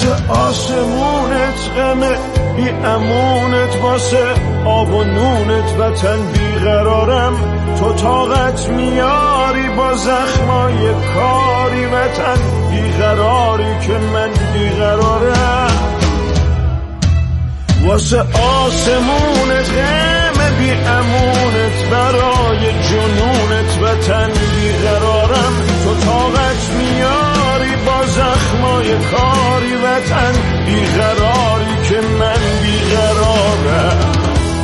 واسه آسمونت غمه بی امونت، واسه آب و نونت وطن بیقرارم. تو طاقت میاری با زخمای کاری، وطن بیقراری که من بیقرارم. واسه آسمونت غمه بی امونت، برای جنونت وطن بیقرارم. تو طاقت میاری با زخمای کاری، وطن بیقراری که من بیقرارم.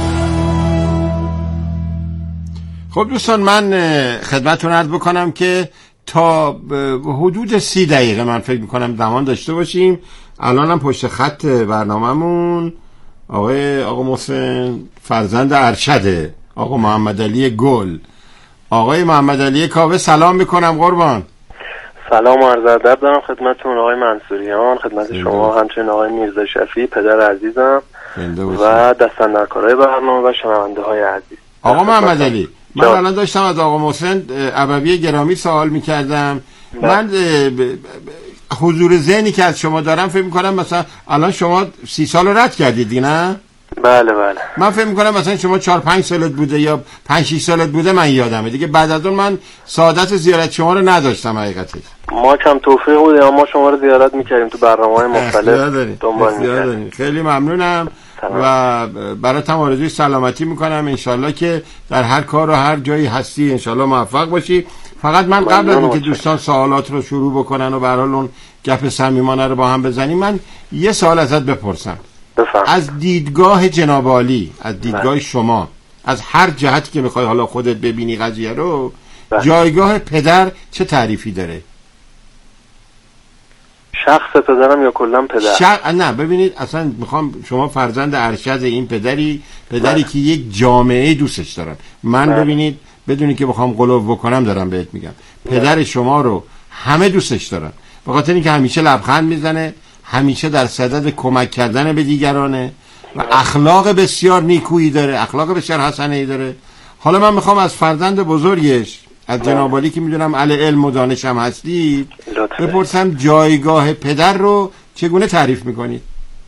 خب دوستان، من خدمتتون عرض بکنم که تا حدود 30 دقیقه من فکر میکنم زمان داشته باشیم. الانم پشت خط برنامه‌مون آقا محسن فرزند ارشده، آقا محمد علی گل. آقای محمد علی کاوه سلام میکنم قربان. سلام و عرض ادب دارم خدمتتون آقای منصوریان، خدمت شما همچنین آقای میرزا شفیعی پدر عزیزم و دستاندرکارای برنامه و شنونده های عزیز. آقا محمد علی، من الان داشتم از آقا محسن ابوی گرامی سوال میکردم. من حضور ذهنی که از شما دارم فکر میکنم مثلا الان شما 30 سال رو رد کردید دیگه، نه؟ بله بله. من فکر میکنم مثلا شما 4-5 سالت بوده یا 5-6 سالت بوده، من یادمه دیگه. بعد از اون من سعادت زیارت شما رو نداشتم حقیقتش. ما کم توفیق بودیم اما شما رو زیارت میکردیم تو برنامه‌های مختلف دنبال میکردیم. خیلی ممنونم و براتم آرزوی سلامتی میکنم. انشالله که در هر کار و هر جایی هستی انشالله موفق باشی. فقط من قبل از اینکه دوستان سوالات رو شروع بکنن و به هر حال اون گپ صمیمانه رو با هم بزنیم، من یه سوال ازت بپرسم. از دیدگاه جناب عالی، از دیدگاه شما، از هر جهتی که میخوای حالا خودت ببینی قضیه رو، جایگاه پدر چه تعریفی داره؟ شخص پدرم یا کلا پدر؟ نه ببینید، اصلا میخوام شما فرزند ارشد این پدری که یک جامعه دوستش دارن. من ببینید بدونی که بخوام غلو بکنم دارم بهت میگم، پدر شما رو همه دوستش دارن، به خاطر اینکه همیشه لبخند میزنه، همیشه در صدد کمک کردن به دیگرانه و اخلاق بسیار نیکویی داره، اخلاق بسیار حسنه‌ای داره. حالا من میخوام از فرزند بزرگش، از جناب عالی که میدونم اهل علم و دانش هم هستید، بپرسم جایگاه پدر رو چگونه تعریف میکنید؟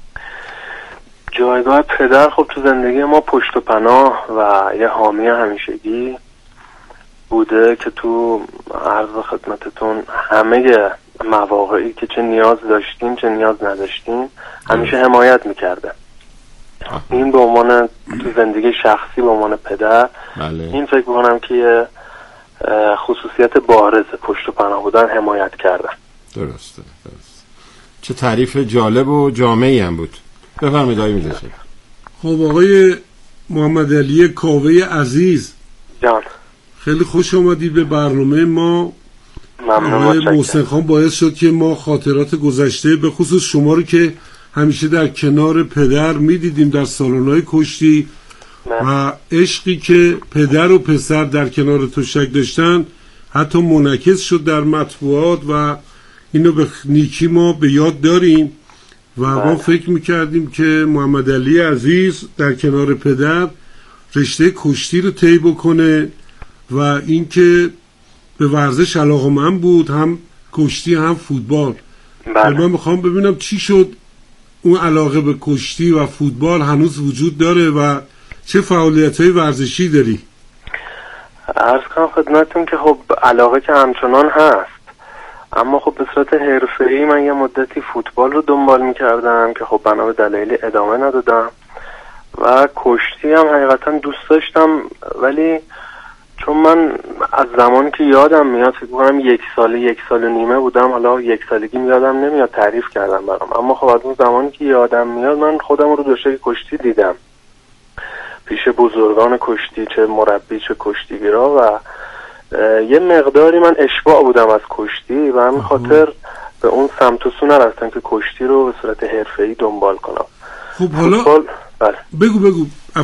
جایگاه پدر خب تو زندگی ما پشت و پناه و یه حامی همیشگی بوده که تو عرض خدمتتون همه مواقعی که چه نیاز داشتیم چه نیاز نداشتیم همیشه حمایت میکرده. این به عنوان تو زندگی شخصی به عنوان پدر، این فکر میکنم که یه خصوصیت بارز پشت و پناه بودن، حمایت کردن. درسته. چه تعریف جالب و جامعی هم بود. بفرمایید آقای میرزا. خب آقای محمد علی کاوه عزیز جان، خیلی خوش آمدی به برنامه ما. آقای محسن خان باعث شد که ما خاطرات گذشته به خصوص شما رو که همیشه در کنار پدر میدیدیم در سالن‌های کشتی و عشقی که پدر و پسر در کنار تشک داشتن حتی منعکس شد در مطبوعات و اینو به نیکی ما به یاد داریم و ما فکر میکردیم که محمد علی عزیز در کنار پدر رشته کشتی رو طی بکنه و اینکه به ورزش علاقه‌مند بود، هم کشتی هم فوتبال. من میخوام ببینم چی شد، اون علاقه به کشتی و فوتبال هنوز وجود داره و چه فعالیت‌های ورزشی داری؟ عرض کنم خدمتتون که خب علاقه که همچنان هست، اما خب به صورت حرفه‌ای من یه مدتی فوتبال رو دنبال می‌کردم که خب بنا به دلایل ادامه ندادم و کشتی هم حقیقتا دوست داشتم، ولی چون من از زمانی که یادم میاد فکر کنم 1 سال و نیمه بودم، حالا 1 سالگی یادم نمیاد تعریف کردم برام، اما خب از اون زمانی که یادم میاد من خودم رو دوشای کشتی دیدم پیش بزرگان کشتی، چه مربی چه کشتیگیرا، و یه مقداری من اشباع بودم از کشتی و همین خاطر به اون سمت و سو نرفتم که کشتی رو به صورت حرفه‌ای دنبال کنم. خب حالا بگو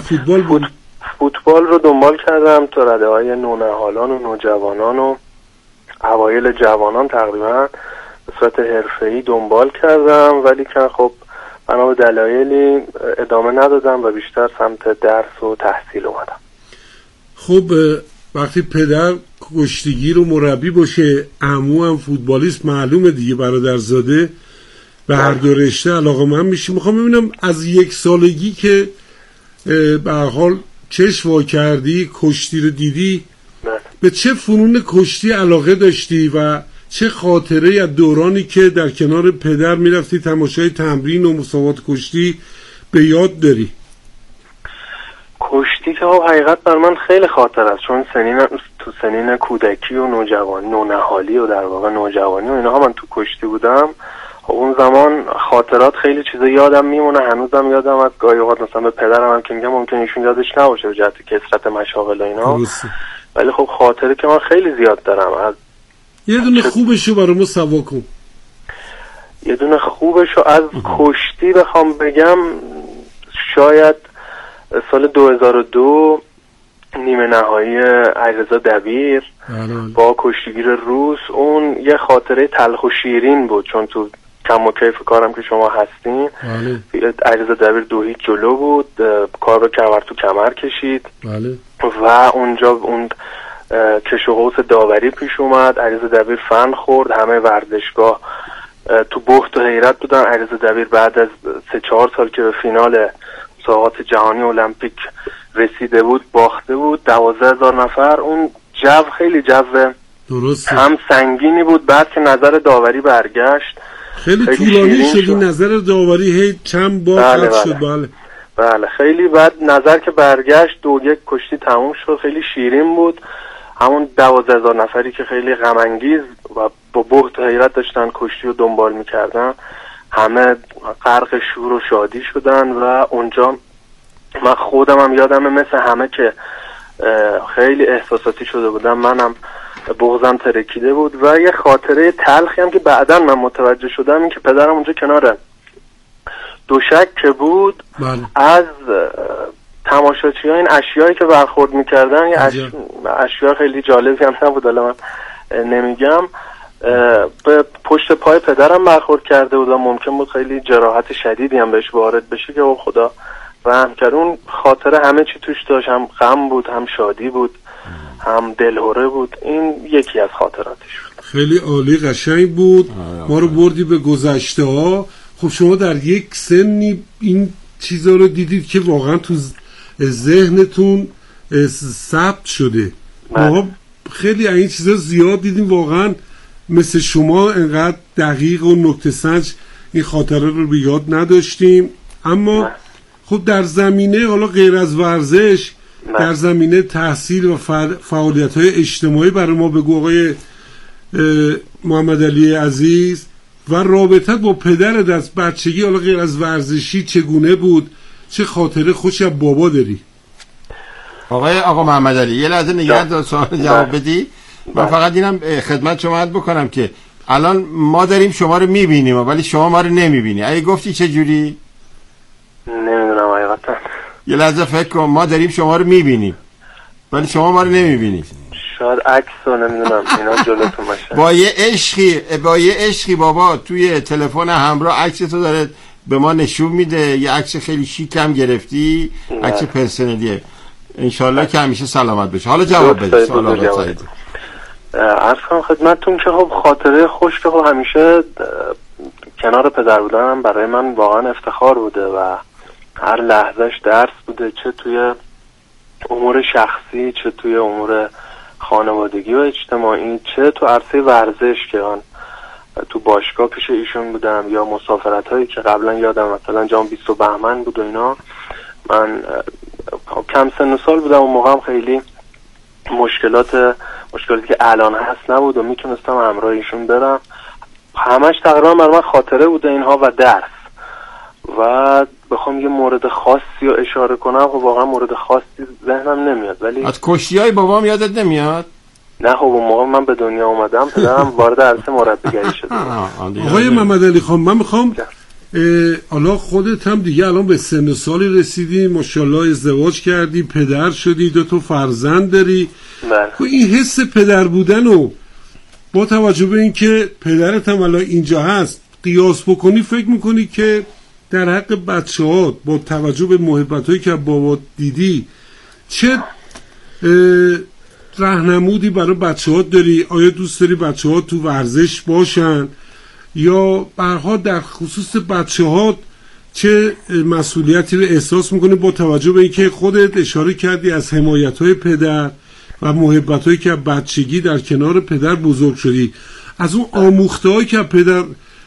فوتبال رو دنبال کردم تا رده‌های نونهالان و نوجوانان و اوایل جوانان تقریبا به صورت حرفه‌ای دنبال کردم، ولی که خب بنا به دلایلی ادامه ندادم و بیشتر سمت درس و تحصیل اومدم. خب وقتی پدر کشتیگیر و مربی باشه، عمو هم فوتبالیست، معلومه دیگه برادرزاده، به هر دو رشته علاقه‌مند میشی. میخوام ببینم از 1 سالگی که به هر حال چشم وا کردی، کشتی رو دیدی، به چه فنون کشتی علاقه داشتی و چه خاطره از دورانی که در کنار پدر میرفتی تماشای تمرین و مسابقات کشتی به یاد داری؟ کشتی که حقیقت بر من خیلی خاطر است، چون تو سنین کودکی و نوجوانی، نونهالی و در واقع نوجوانی و اینها من تو کشتی بودم. اون زمان خاطرات خیلی چیزا یادم میمونه، هنوزم یادم از گاهی اوقات مثلا به پدرم هم که میگم ممکن ایشون یادش نباشه به جهت کثرت مشاغل و اینا، ولی خب خاطره که من خیلی زیاد دارم. از یه دونه خوبشو برام سوا کن. یه دونه خوبشو از کشتی بخوام بگم، شاید سال 2002 نیمه نهایی علیرضا دبیر با کشتیگیر روس، اون یه خاطره تلخ و شیرین بود، چون تو کم و کیف کارم که شما هستین علیرضا دبیر 2-0 جلو بود، کار رو کمر تو کمر کشید و اونجا اون کش و قوس داوری پیش اومد، علیرضا دبیر فن خورد، همه ورزشگاه تو بهت و حیرت بودن. علیرضا دبیر بعد از 3-4 سال که به فینال مسابقات جهانی المپیک رسیده بود باخته بود 12,000 نفر. اون جو خیلی جو درست هم سنگینی بود. بعد که نظر داوری برگشت خیلی طولانی شد این نظر داوری، هی چند بار خط شد. بله خیلی. بعد نظر که برگشت 2-1 کشتی تموم شد، خیلی شیرین بود. همون 12,000 نفری که خیلی غم انگیز و با بهت و حیرت داشتن کشتی رو دنبال میکردن، همه غرق شور و شادی شدن و اونجا من خودم هم یادمه مثل همه که خیلی احساساتی شده بودم، منم بغضم ترکیده بود. و یه خاطره تلخی هم که بعداً من متوجه شدم این که پدرم اونجا کنار دوشک که بود از تماشاچی ها این اشیایی که برخورد میکردن، یه اشیا خیلی جالبی هم نبود، الان من نمیگم، به پشت پای پدرم برخورد کرده بود و ممکن بود خیلی جراحت شدیدی هم بهش وارد بشه که خدا رحم کرد. اون خاطره همه چی توش داشت، هم غم بود، هم شادی بود، هم دلهره بود. این یکی از خاطراتش بود. خیلی عالی، قشنگ بود. ما رو بردی به گذشته ها. خب شما در یک سنی این چیزا رو دیدید که واقعا تو ذهنتون ثبت شده. ما خیلی این چیزا زیاد دیدیم، واقعا مثل شما انقدر دقیق و نکته سنج این خاطره رو به یاد نداشتیم. اما خب در زمینه حالا غیر از ورزش، در زمینه تحصیل و فعالیت‌های اجتماعی برای ما بگو آقای محمد علی عزیز، و رابطت با پدرت از بچگی حالا غیر از ورزشی چگونه بود؟ چه خاطره خوشی از بابا داری؟ آقا محمد علی یه لحظه نگه دار سوال جواب بدی. من فقط اینم خدمت شما عرض بکنم که الان ما داریم شما رو میبینیم ولی شما ما رو نمیبینی. اگه گفتی چه جوری؟ نمیدونم حقیقتا. یه لحظه فکر کن، ما داریم شما رو میبینیم ولی شما ما رو نمیبینی. شاید عکس رو نمیدونم اینا جلوتون باشه. با یه عشقی بابا توی تلفن همراه عکس تو داره به ما نشون میده. یه عکس خیلی شیک هم گرفتی، عکس پرسنلیه. انشالله که همیشه سلامت بشه. حالا جواب بده سوال آقا سعید. عرض کنم خدمتتون که خب خاطره خوش که خب همیشه کنار پدر بودنم برای من واقعا افتخار بوده و هر لحظهش درس بوده، چه توی امور شخصی، چه توی امور خانوادگی و اجتماعی، چه تو عرصه ورزش که من تو باشگاه پیش ایشون بودم یا مسافرت هایی که قبلا یادم مثلا جام 20 بهمن بود و اینا. من کم سن و سال بودم و موقع هم خیلی مشکلاتی که الان هست نبود و میتونستم همراه ایشون برم. همش تقریبا برای من خاطره بوده اینها و درس. و بخوام یه مورد خاصی رو اشاره کنم خب واقعا مورد خاصی ذهنم نمیاد. ولی از کشتی‌های بابام یادت نمیاد؟ نه خب اون موقع من به دنیا اومدم پدرم وارد عرصه مربیگری شده. آقای محمد علی خان، من میخوام حالا خودت هم دیگه الان به سن سالی رسیدی، ماشاءالله ازدواج کردی، پدر شدی، 2 فرزند داری. بله. این حس پدر بودن و با توجه به اینکه پدرت هم الان اینجا هست قیاس بکنی، فکر میکنی که در حق بچه‌ها با توجه به محبتایی که بابا دیدی چه راهنمودی برای بچه‌ها داری؟ آیا دوست داری بچه‌ها تو ورزش باشن یا برها در خصوص بچه‌ها چه مسئولیتی رو احساس میکنی با توجه به اینکه خودت اشاره کردی از حمایت‌های پدر و محبت‌هایی که بچگی در کنار پدر بزرگ شدی، از اون آموخته‌هایی که پدر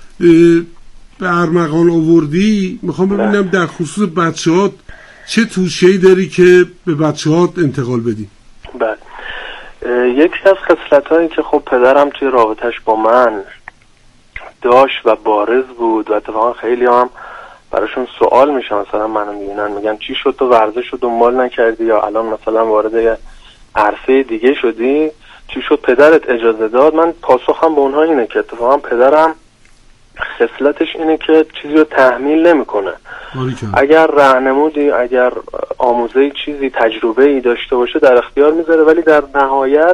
به ارمغان آوردی، میخوام ببینم در خصوص بچه‌هات چه توشه‌ای داری که به بچه‌هات انتقال بدی؟ بله، یکی از خصلت‌هایی که خب پدرم توی رابطش با من داشت و بارز بود و اتفاقا خیلی هم براشون سوال میشه، مثلا منو میبینن میگن چی شد تو ورزش رو دنبال نکردی یا الان مثلا وارد عرصه دیگه شدی، چی شد پدرت اجازه داد؟ من پاسخم به اونها اینه که اتفاقا پدرم خصلتش اینه که چیزی رو تحمیل نمیکنه. اگر راهنمودی، اگر آموزه چیزی، تجربه ای داشته باشه در اختیار میذاره، ولی در نهایت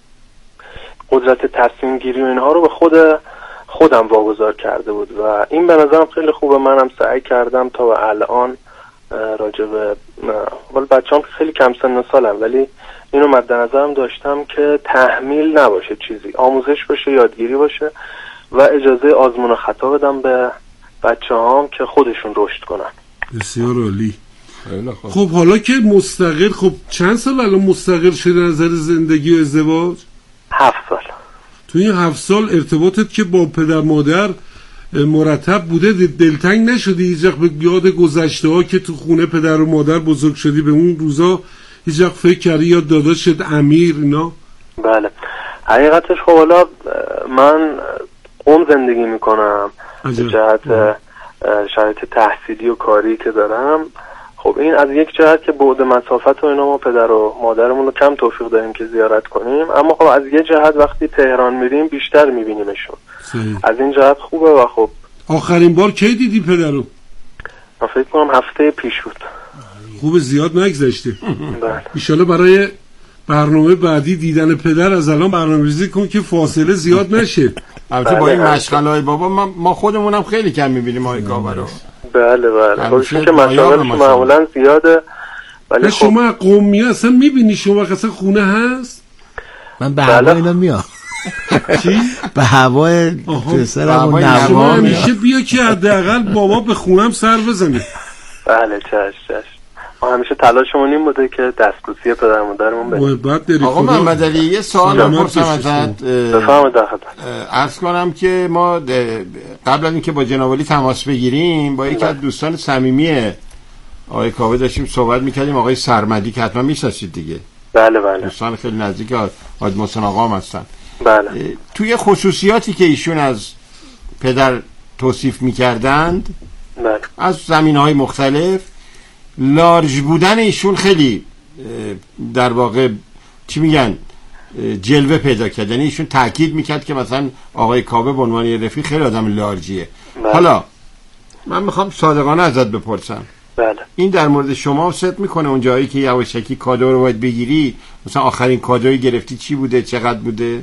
قدرت تصمیم گیری و اینها رو به خودم واگذار کرده بود و این به نظرم خیلی خوبه. منم سعی کردم تا و الان راجع به بچه‌ام که خیلی کم سن و سالم، ولی اینو مد نظرم داشتم که تحمیل نباشه، چیزی آموزش باشه، یادگیری باشه و اجازه آزمون و خطا بدم به بچه‌هام که خودشون رشد کنن. بسیار عالی. خب حالا که مستقل، خب چند سال الان مستقل شده نظر زندگی و ازدواج؟ 7 سال. تو این 7 سال ارتباطت که با پدر مادر مرتب بوده، دلتنگ نشدی هیچ وقت به یاد گذشته ها که تو خونه پدر و مادر بزرگ شدی، به اون روزا هیچ وقت فکر کردی یا داداشت امیر اینا؟ بله، حقیقتش خب حالا من قم زندگی میکنم به جهت شرایط تحصیلی و کاری که دارم. خب این از یک جهت که بعد مسافت و اینا ما پدر و مادرمون رو کم توفیق داریم که زیارت کنیم، اما خب از یه جهت وقتی تهران میریم بیشتر میبینیمشون. از این جهت خوبه. و خب آخرین بار کی دیدی پدرو؟ من فکر کنم هفته پیش بود. خوب، زیاد نگذشته. ایشالا برای برنامه بعدی دیدن پدر از الان برنامه‌ریزی کن که فاصله زیاد نشه. البته با این مشغله‌های بابا ما خودمونم خیلی کم می‌بینیم آقای کاوه رو. بله خب که مشاغلش معمولا زیاده، ولی خب شما قومی اصلا می‌بینی شما اصلا خونه هست؟ من به هوا اینا میام. چی؟ به هوای پسرم و نوا میشه بیا که حداقل بابا به خونم سر بزنه. بله چش. ما همیشه تلاشمون این بوده که دسترسی پدر مادرمون بده. آقا محمد علی یه سوال بپرسم ازت. بفرمایید. عرض کنم که ما قبل از اینکه با جناب علی تماس بگیریم با یکی از دوستان صمیمی آقای کاوه داشتیم صحبت می‌کردیم، آقای سرمدی که حتما می‌شناسید دیگه. بله. دوستان خیلی نزدیک حاج محسن آقا هم هستن. بله. توی خصوصیاتی که ایشون از پدر توصیف می‌کردند، بله، از زمینه‌های مختلف، لارج بودن ایشون خیلی در واقع چی میگن جلوه پیدا کرد. یعنی ایشون تاکید میکرد که مثلا آقای کاوه به عنوان رفیق خیلی آدم لارجیه. حالا من میخوام صادقانه ازت بپرسم، بله، این در مورد شما صدق میکنه اون جایی که یواشکی کادو رو باید بگیری؟ مثلا آخرین کادویی گرفتی چی بوده، چقدر بوده؟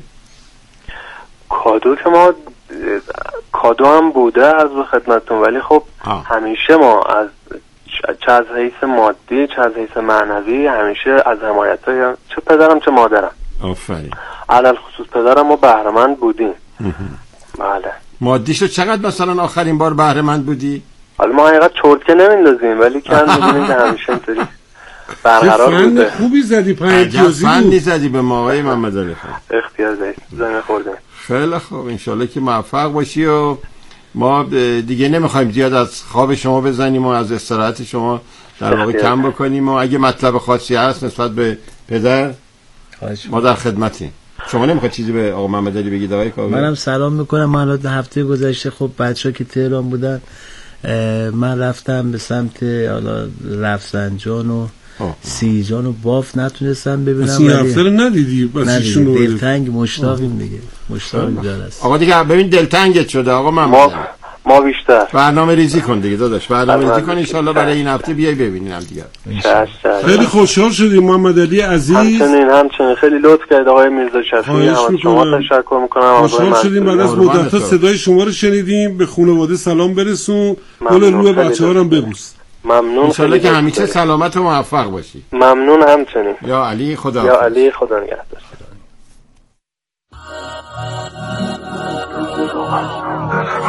کادو که ما کادو هم بوده از خدمتتون، ولی خب همیشه ما از چه از حیث مادی چه از حیث معنوی همیشه از حمایت‌های چه پدرم چه مادرم، آفرین، علل خصوص پدرم ما بهره‌مند بودیم. بله. مادیشو چقدر مثلا آخرین بار بهره‌مند بودی؟ حالا ما حقیقت چرت که نمیندازیم، ولی کن می‌بینیم که همیشه اینطوری برقرار بوده. خوبی زدی پیام‌ریزی. فنی زدی به ما آقای محمد علی خان. اختیار دارید. زمین خوردیم. خیلی خوب، انشالله که موفق باشی و ما دیگه نمیخوایم زیاد از خواب شما بزنیم و از استراحت شما در واقع کم بکنیم و اگه مطلب خاصی هست نسبت به پدر ما در خدمتیم. شما نمیخواید چیزی به آقا محمد علی بگید آقای کاوه؟ منم سلام میکنم. من هفته گذشته خب بچه‌ها که تهران بودن من رفتم به سمت حالا رفسنجان و سیجان و باف نتونستم ببینم. اصلا هفته رو ندیدی؟ بس ایشون دلتنگ مشتاقیم دیگه. مشتاق دارست. آقا دیگه ببین دلتنگت شده آقا محمد. ما بیشتر برنامه ریزی کن دیگه داداش، برنامه ریزی کن ان شاءالله برای این هفته بیای ببینیم هم دیگه. خیلی خوشحال شدیم محمد علی عزیز. همچنین خیلی لطف کردید آقای میرزا شفیعی. شما تشکر میکنم. خوشحال شدیم بعد از مدت صدای شما رو شنیدیم. به خانواده سلام برسون. گل روی بچه‌ها رو هم ببوس. ممنون. ان شاءالله که همیشه سلامت و موفق باشی. ممنون همچنین. یا علی خدا. یا علی خدا نگهدار. دلم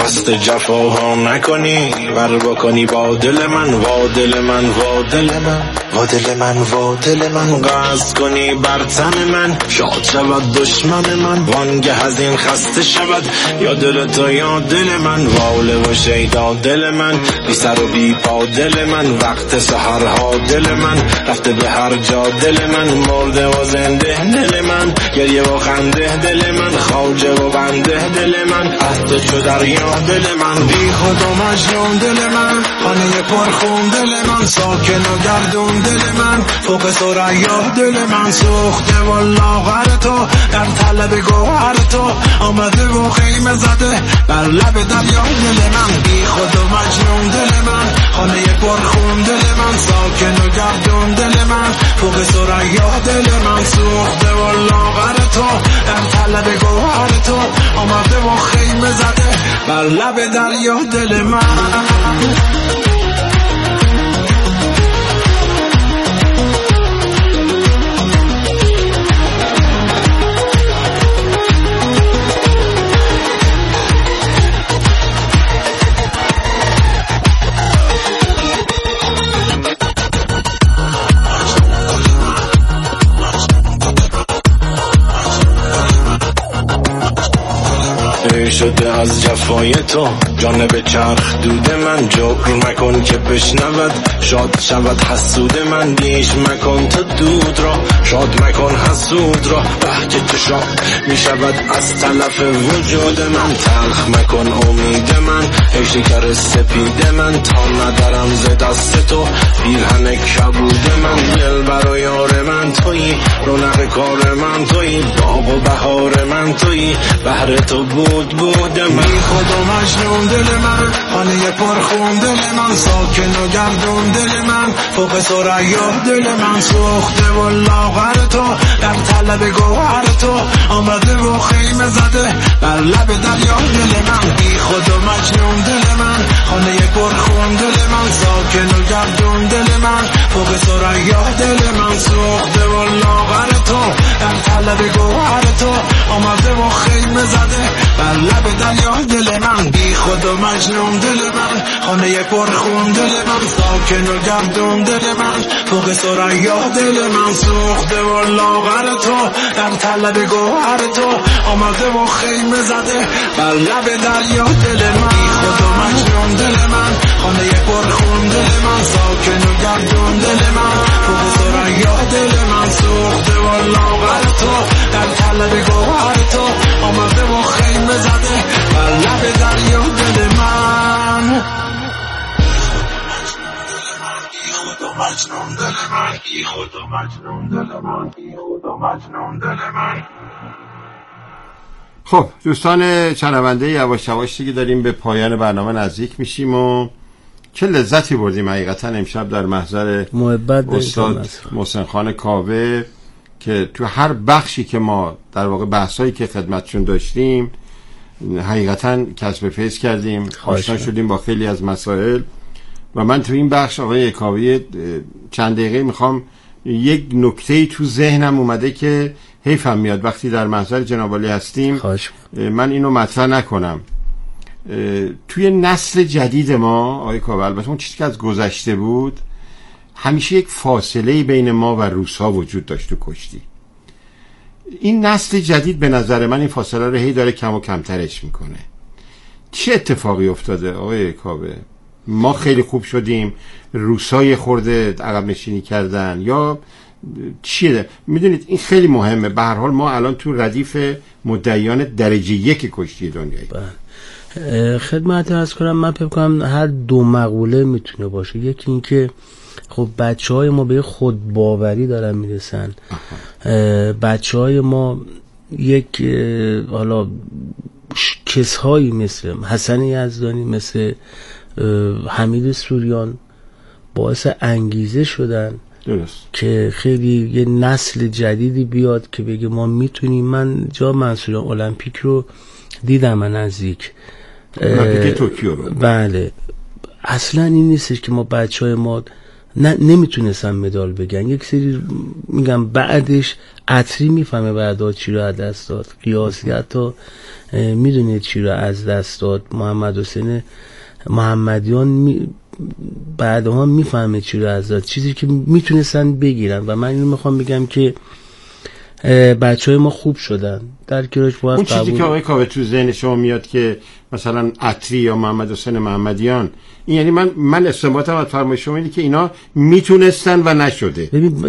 قصد جفاها نکنی، ور بکنی با دل من، وا دل من، وا دل من، وا دل من، وا دل من، قصد کنی بر تن من، شاد شود دشمن من، وانگه از این خسته شود یا دل تو یا دل من، واله و شیدا دل من، بی سر و بی پا دل من، وقت سحرها دل من، رفته به هر جا دل من، مرده و زنده دل من، گریه و خنده دل من، خواجه و بنده دل من، عهد چو دریا دل من، بی خود و مجنون دل من، خانه پرخون دل من، ساکن و گردون دل من، فوق ثریا دل من، سوخته و لاغر تو در طلب گوهر تو، آمده و خیمه زده بر لب دریا دل من، بی خود و مجنون دل من، خانه پرخون دل من، ساکن و گردون دل من، فوق ثریا دل من، سوخته و لاغر تو در طلب گوهر تو، آمده و خیمه زده بر لب دریا دل من. شده از جفای تو جانب چرخ دود من، جبر مکن که بشنود شاد شود حسود من، بیش مکن تو دود را شاد مکن حسود را، بهجه تو شاد می شود از تلف وجود من، تلخ مکن امید من ای شکر سپید من، تا ندارم ز دست تو پیرهن کبود من، دل برای یار من تویی، رونق کار من تویی، باغ و بهار من تویی، بهر تو بود من، بی خود و مجنون دل من، خانه پرخون دل من، ساکن و گردون دل من، فوق ثریا دل من، سوخته و لاغر تو در طلب گوهر تو، آمده و خیمه زده بر لب دریا دل من، بی خود و مجنون دل من، خانه پرخون دل من، ساکن و گردون دل من، فوق ثریا دل من، سوخته و لاغر تو در طلب گوهر تو، آمده و خیمه زده بر لب دریا دل من، بی خود و مجنون دل من، خانه پرخون دل من، ساکن و گردون دل من، فوق ثریا دل من، سوخته و لاغر تو در طلب گوهر تو، آمده و خیمه زده بر لب دریا دل من، بی خود و مجنون دل من، خانه پرخون دل من، ساکن و گردون دل من، فوق ثریا دل من، سوخته و لاغر تو در طلب گوهر تو، آمده و خیمه زده بر لب دریا دل من. مجنون دل من، بی خود و مجنون دل من، بی خود و مجنون دل من. خب دوستان شنونده، یواش یواش دیگه داریم به پایان برنامه نزدیک میشیم و چه لذتی بردیم حقیقتا امشب در محضر استاد محسن خان کاوه که تو هر بخشی که ما در واقع بحثایی که خدمتشون داشتیم حقیقتا کسب فیض کردیم، آشنا شدیم با خیلی از مسائل. و من تو این بخش آقای کاوی چند دقیقه میخوام یک نکته‌ای تو ذهنم اومده که حیفم میاد وقتی در محضر جناب عالی هستیم من اینو مطرح نکنم. توی نسل جدید ما آقای کاوی، البته اون چیزی که از گذشته بود، همیشه یک فاصله بین ما و روس‌ها وجود داشت تو کشتی. این نسل جدید به نظر من این فاصله رو هی داره کم و کمترش میکنه. چه اتفاقی افتاده آقای کاوه؟ ما خیلی خوب شدیم، روسای خورده عقب نشینی کردن یا چیه؟ میدونید این خیلی مهمه. به هر حال ما الان تو ردیف مدعیان درجه یک کشتی دنیایی. خدمت عرض کنم، من فکر کنم هر دو مقوله میتونه باشه. یکی این که خب بچهای ما به خودباوری دارن میرسن. بچهای ما یک حالا کسهایی مثل حسن یزدانی، مثل حمید سوریان باعث انگیزه شدن درست که خیلی یه نسل جدیدی بیاد که بگه ما میتونیم. من جا منصوریان المپیک رو دیدم من نزدیک، المپیک توکیو رو. بله، اصلا این نیستش که ما بچهای ما نمیتونستن مدال بگن. یک سری میگم بعدش عطری میفهمه بعدا چی رو از دست داد، قیاسی حتی میدونه چی رو از دست داد، محمد حسین محمدیان بعدها میفهمه چی رو از داد، چیزی که میتونستن بگیرن. و من اینو میخوام بگم که بچهای ما خوب شدن در کراش. باید اون چیزی که آقای کاوه تو ذهن شما میاد که مثلا عطری یا محمد حسین محمدیان، این یعنی من استنباطم از فرمایش شما اینه که اینا میتونستن و نشده. ببین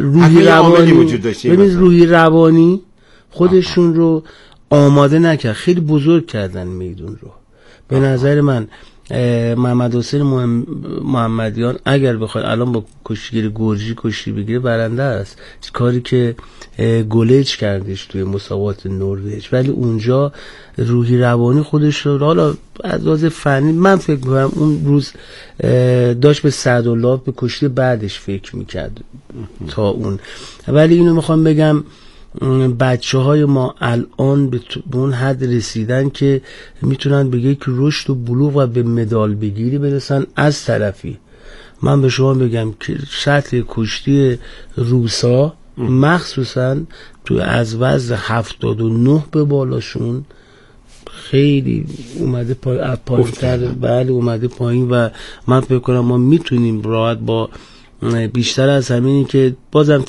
روحی روانی خودشون رو آماده نکرد، خیلی بزرگ کردن میدون رو. به نظر من محمد حسین محمدیان اگر بخواد الان با کشتیگیر گرجی کشتی بگیره برنده است، کاری که گلج کردش توی مسابقات نروژ. ولی اونجا روحی روانی خودش رو، حالا از لحاظ فنی من فکر می‌کنم اون روز داشت به سعدالله به کشتی بعدش فکر میکرد تا اون. ولی اینو میخوام بگم بچه‌های ما الان به اون حد رسیدن که میتونن به یک رشد و بلوغ و به مدال بگیری برسن. از طرفی من به شما بگم که سطح کشتی روسا مخصوصا تو از وزن 79 به بالاشون خیلی اومده پایین‌تر. بله اومده پایین و من فکر کنم ما میتونیم راحت با بیشتر از همینی که بازم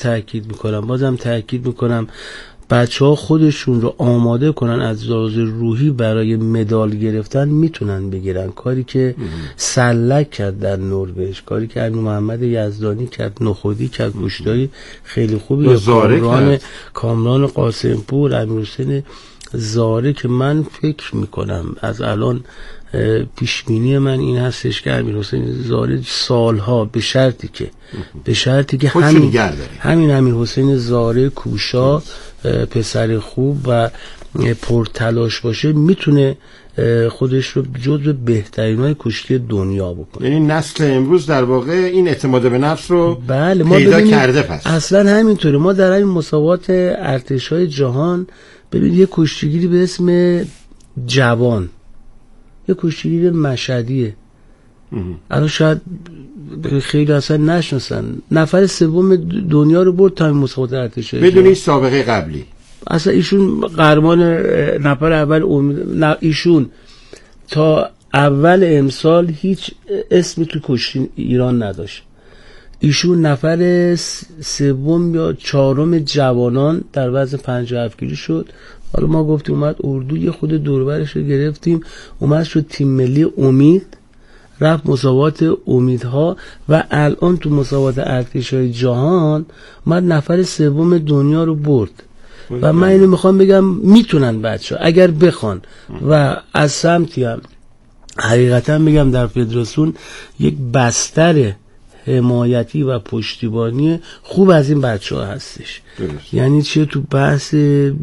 تاکید میکنم بچه‌ها خودشون رو آماده کنن از لحاظ روحی برای مدال گرفتن، میتونن بگیرن. کاری که سلک کرد در نروژ، کاری که امیر محمد یزدانی کرد، نخودی کرد، گوشتای خیلی خوبی کامران قاسمپور، امیر حسین زاره، که من فکر میکنم از الان پیشبینی من این هستش که امیر حسین زاره سالها به شرطی که همین امیر حسین زاره کوشا پسر خوب و پرتلاش باشه میتونه خودش رو جزو بهترینای کشتی دنیا بکنه. یعنی نسل امروز در واقع این اعتماد به نفس رو بله پیدا کرده. پس اصلا همینطوره. ما در این مسابقات ارتش‌های جهان ببین یه کشتیگیری به اسم جوان، یه کشتیگیر مشهدیه، الان شاید خیلی اصلا نشناسن، نفر سوم دنیا رو برد تا این مسابقات ارتشی بدون هیچ سابقه قبلی. اصلا ایشون قهرمان نفر اول ایشون تا اول امسال هیچ اسمی تو کشتی ایران نداشت. ایشون نفر سوم یا چهارم جوانان در وزن 57 کیلو شد. حالا ما گفتیم اومد اردو، یه خود دوربرش رو گرفتیم، اومد شد تیم ملی امید، رفت مسابقات امیدها و الان تو مسابقات ارتش‌های جهان اومد نفر سوم دنیا رو برد. و من اینو میخوام بگم میتونن بچه‌ها اگر بخوان. و از سمتی هم حقیقتا بگم در فدراسیون یک بستر حمایتی و پشتیبانی خوب از این بچه‌ها هستش. یعنی چه تو بحث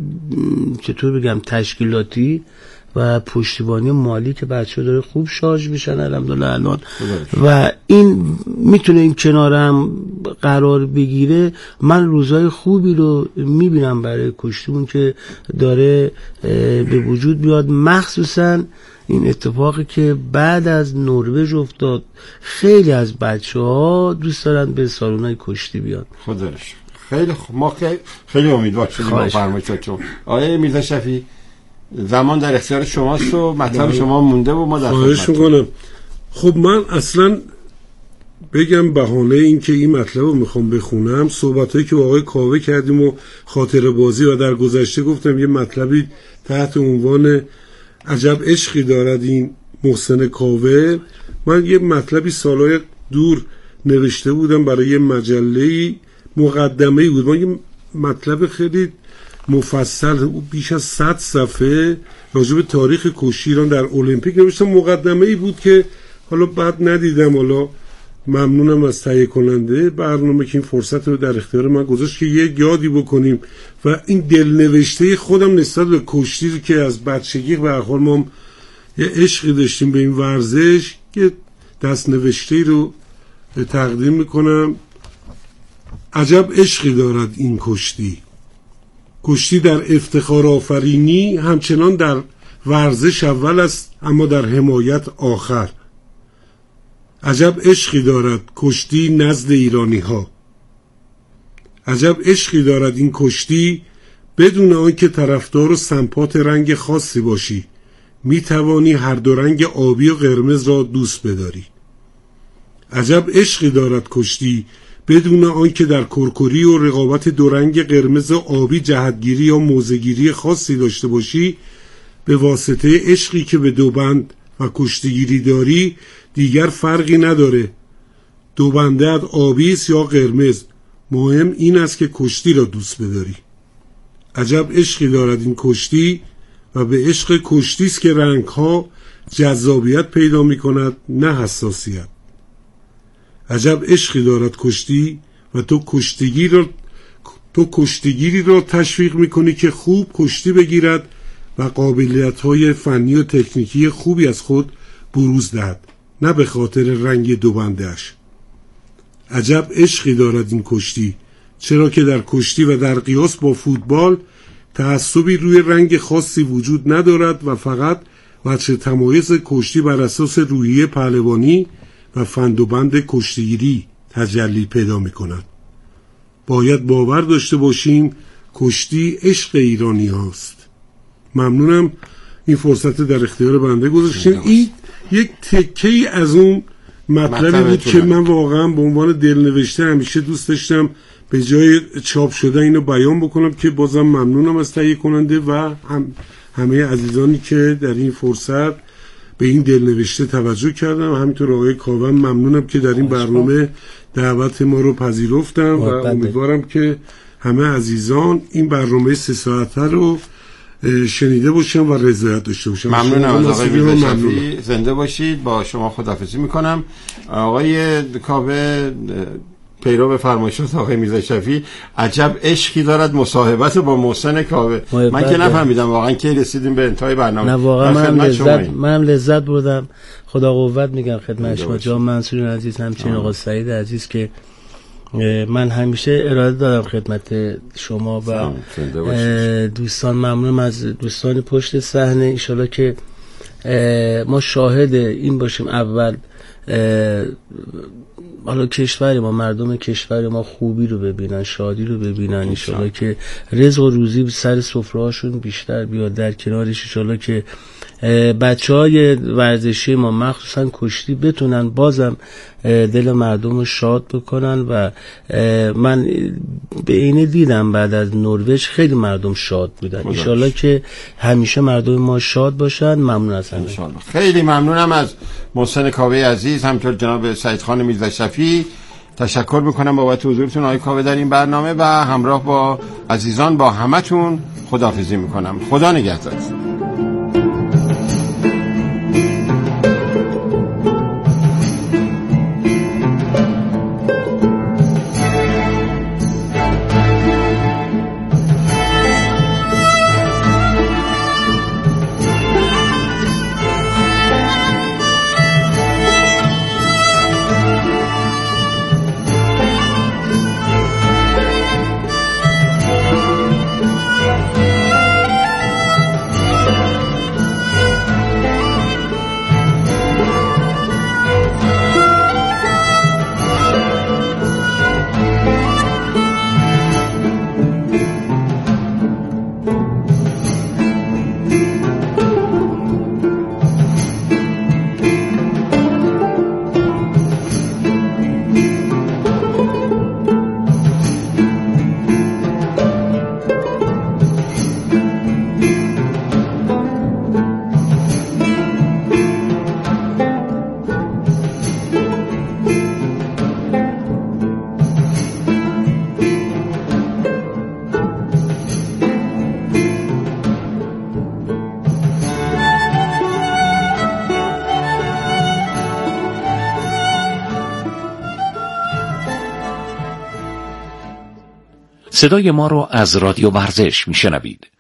چطور بگم تشکیلاتی و پشتیبانی مالی که بچه‌ها داره خوب شارژ میشن الحمدلله الان. و این میتونه این کنار هم قرار بگیره. من روزای خوبی رو میبینم برای کشتیمون که داره به وجود بیاد، مخصوصا این اتفاقی که بعد از نروژ افتاد. خیلی از بچه‌ها دوست دارن به سالن‌های کشتی بیان. خداش خیلی ما خیلی امیدوار شدیم با فرمایشاتون. آقای میرزا شفیع، زمان در اختیار شماست و مطلب شما مونده و ما در خواهش میکنم. خب من اصلا بگم بهانه این که این مطلب رو میخوام بخونم، صحبتایی که با آقای کاوه کردیم و خاطره بازی و در گذشته گفتم یه مطلبی تحت عنوان عجب عشقی دارد این محسن کاوه. من یه مطلبی سالهای دور نوشته بودم برای یه مجله، مقدمه‌ای بود. من یه مطلب خیلی مفصل بیش از 100 صفحه راجع به تاریخ کشتی ایران در المپیک نوشتم. مقدمه‌ای بود که حالا بعد ندیدم. حالا ممنونم از تهیه کننده برنامه که این فرصت رو در اختیار من گذاشت که یک یادی بکنیم و این دلنوشته خودم نسبت به کشتی رو که از بچگی به هر حال ما یه عشقی داشتیم به این ورزش، که دست نوشته رو تقدیم میکنم. عجب عشقی دارد این کشتی، کشتی در افتخار آفرینی همچنان در ورزش اول است اما در حمایت آخر. عجب عشقی دارد کشتی نزد ایرانی ها. عجب عشقی دارد این کشتی، بدون آنکه طرفدار و سمپات رنگ خاصی باشی می توانی هر دو رنگ آبی و قرمز را دوست بداری. عجب عشقی دارد کشتی، بدون آنکه در کرکری و رقابت دو رنگ قرمز و آبی جهتگیری یا موضع‌گیری خاصی داشته باشی. به واسطه عشقی که به دو بند و کشتیگیری داری دیگر فرقی نداره دو بندت آبی است یا قرمز، مهم این است که کشتی را دوست بداری. عجب عشقی دارد این کشتی و به عشق کشتی است که رنگ‌ها جذابیت پیدا می‌کند نه حساسیت. عجب عشقی دارد کشتی و تو کشتیگیری را تشویق می‌کنی که خوب کشتی بگیرد و قابلیت‌های فنی و تکنیکی خوبی از خود بروز دهد، نه به خاطر رنگ دو بنده‌اش. عجب عشقی دارد این کشتی، چرا که در کشتی و در قیاس با فوتبال تعصبی روی رنگ خاصی وجود ندارد و فقط وجه تمایز کشتی بر اساس روحیه پهلوانی و فندوبند کشتیگیری تجلی پیدا می کند. باید باور داشته باشیم کشتی عشق ایرانی هاست. ممنونم این فرصت در اختیار بنده گذاشتین. این یک تکه‌ای از اون مطلبی بود که من واقعا به عنوان دلنوشته همیشه دوست داشتم به جای چاپ شده اینو بیان بکنم، که بازم ممنونم از تهیه کننده و همه عزیزانی که در این فرصت به این دلنوشته توجه کردم. همینطور آقای کاوه ممنونم که در این برنامه دعوت ما رو پذیرفتم و امیدوارم که همه عزیزان این برنامه 3 ساعته رو شنیده باشم و رضایت داشته باشم. ممنونم از آقای میرزا شفیعی. زنده باشید. با شما خداحافظی میکنم. آقای کاوه پیرو به فرمایشات آقای میرزا شفیعی، عجب عشقی دارد مصاحبت با محسن کاوه. من که نفهمیدم واقعا کی رسیدیم به انتهای برنامه. نه واقعا منم لذت بردم. خدا قوت میگم خدمت شما جان منصور عزیز، همچنین آقا سعید عزیز که من همیشه اراده دارم خدمت شما و دوستان. ممنونم از دوستان پشت صحنه. ان شاءالله که ما شاهد این باشیم، اول حالا کشور ما، مردم کشور ما خوبی رو ببینن، شادی رو ببینن، ان شاءالله که رزق و روزی سر سفره‌هاشون بیشتر بیاد. در کنارش ان شاءالله که بچهای ورزشی ما مخصوصا کشتی بتونن بازم دل مردم رو شاد بکنن و من به اینه دیدم بعد از نروژ خیلی مردم شاد بودن. ان شاءالله که همیشه مردم ما شاد باشن. ممنون از همه. خیلی ممنونم از محسن کاوه عزیز، همینطور جناب سعید خان میرزا شفیعی. تشکر میکنم بابت حضورتون آقای کاوه در این برنامه و همراه با عزیزان با همتون خداحافظی میکنم. خدا نگهدار. صدای ما را از رادیو ورزش میشنوید.